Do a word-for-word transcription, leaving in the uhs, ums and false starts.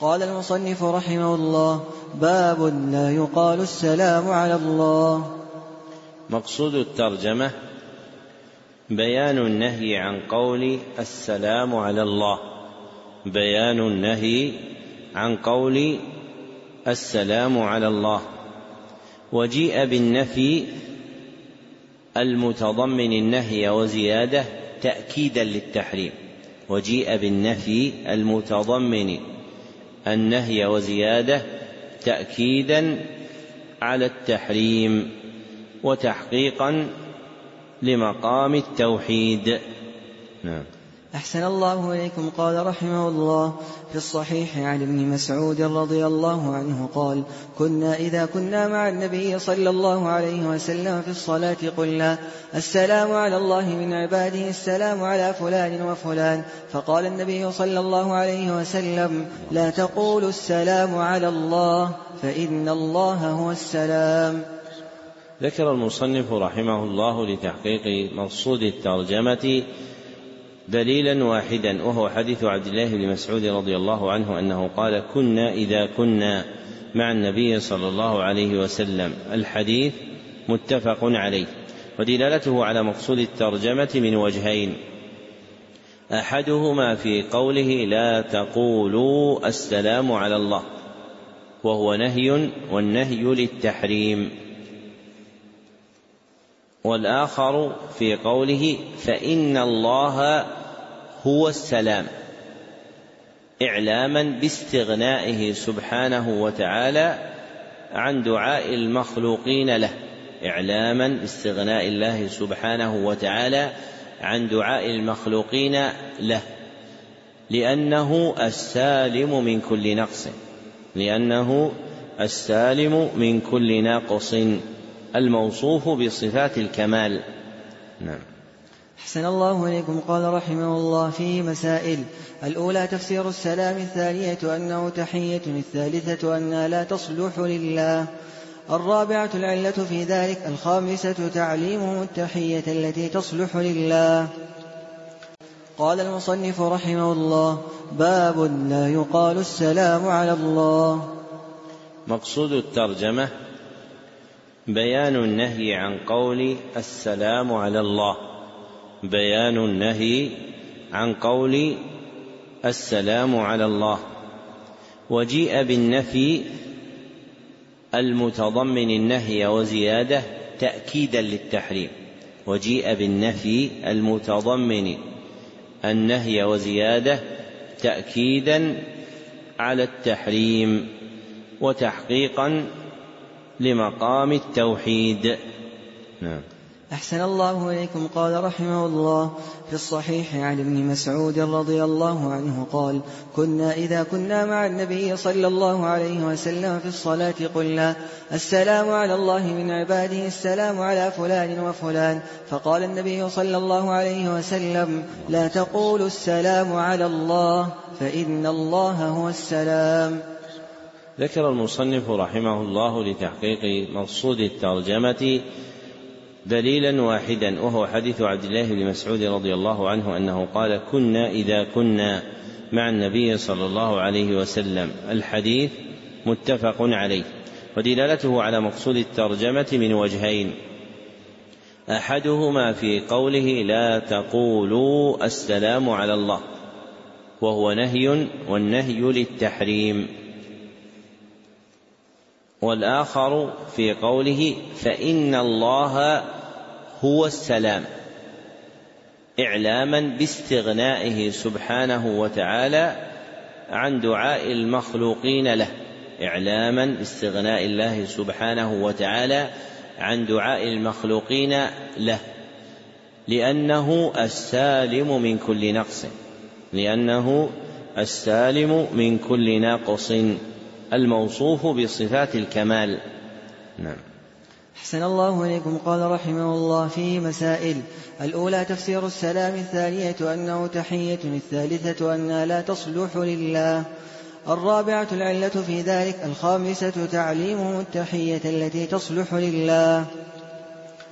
قال المصنف رحمه الله: باب لا يقال السلام على الله. مقصود الترجمة بيان النهي عن قول السلام على الله، بيان النهي عن قول السلام على الله. وجيء بالنفي المتضمن النهي وزيادة تأكيدا للتحريم، وجيء بالنفي المتضمن النهي وزيادة تأكيدا على التحريم وتحقيقا لمقام التوحيد. نعم. أحسن الله إليكم. قال رحمه الله: في الصحيح عن ابن مسعود رضي الله عنه قال: كنا إذا كنا مع النبي صلى الله عليه وسلم في الصلاة قلنا: السلام على الله من عباده، السلام على فلان وفلان. فقال النبي صلى الله عليه وسلم: لا تقولوا السلام على الله، فإن الله هو السلام. ذكر المصنف رحمه الله لتحقيق مقصود الترجمة دليلا واحدا، وهو حديث عبد الله بن مسعود رضي الله عنه أنه قال: كنا إذا كنا مع النبي صلى الله عليه وسلم. الحديث متفق عليه، ودلالته على مقصود الترجمة من وجهين: أحدهما في قوله: لا تقولوا السلام على الله، وهو نهي، والنهي للتحريم. والآخر في قوله: فإن الله هو السلام، إعلاما باستغنائه سبحانه وتعالى عن دعاء المخلوقين له، إعلاما باستغناء الله سبحانه وتعالى عن دعاء المخلوقين له، لأنه السالم من كل نقص، لأنه السالم من كل ناقص الموصوف بصفات الكمال. نعم. أحسن الله إليكم. قال رحمه الله: فيه مسائل: الأولى تفسير السلام، الثانية أنه تحية، الثالثة أنها لا تصلح لله، الرابعة العلة في ذلك، الخامسة تعليمه التحية التي تصلح لله. قال المصنف رحمه الله: باب لا يقال السلام على الله. مقصود الترجمة بيان النهي عن قول السلام على الله، بيان النهي عن قول السلام على الله. وجيء بالنفي المتضمن النهي وزيادة تأكيدا للتحريم، وجيء بالنفي المتضمن النهي وزيادة تأكيدا على التحريم وتحقيقا لمقام التوحيد. نعم. أحسن الله إليكم. قال رحمه الله: في الصحيح عن ابن مسعود رضي الله عنه قال: كنا إذا كنا مع النبي صلى الله عليه وسلم في الصلاة قلنا: السلام على الله من عباده، السلام على فلان وفلان. فقال النبي صلى الله عليه وسلم: لا تقولوا السلام على الله، فإن الله هو السلام. ذكر المصنف رحمه الله لتحقيق مقصود الترجمة دليلا واحدا، وهو حديث عبد الله بن مسعود رضي الله عنه أنه قال: كنا إذا كنا مع النبي صلى الله عليه وسلم. الحديث متفق عليه، ودلالته على مقصود الترجمة من وجهين: أحدهما في قوله: لا تقولوا السلام على الله، وهو نهي، والنهي للتحريم. والآخر في قوله: فإن الله هو السلام، إعلاما باستغنائه سبحانه وتعالى عن دعاء المخلوقين له، إعلاما باستغناء الله سبحانه وتعالى عن دعاء المخلوقين له، لأنه السالم من كل نقص، لأنه السالم من كل ناقص الموصوف بصفات الكمال. نعم. أحسن الله إليكم. قال رحمه الله: فيه مسائل: الأولى تفسير السلام، الثانية أنه تحية، الثالثة أنها لا تصلح لله، الرابعة العلة في ذلك، الخامسة تعليمه التحية التي تصلح لله.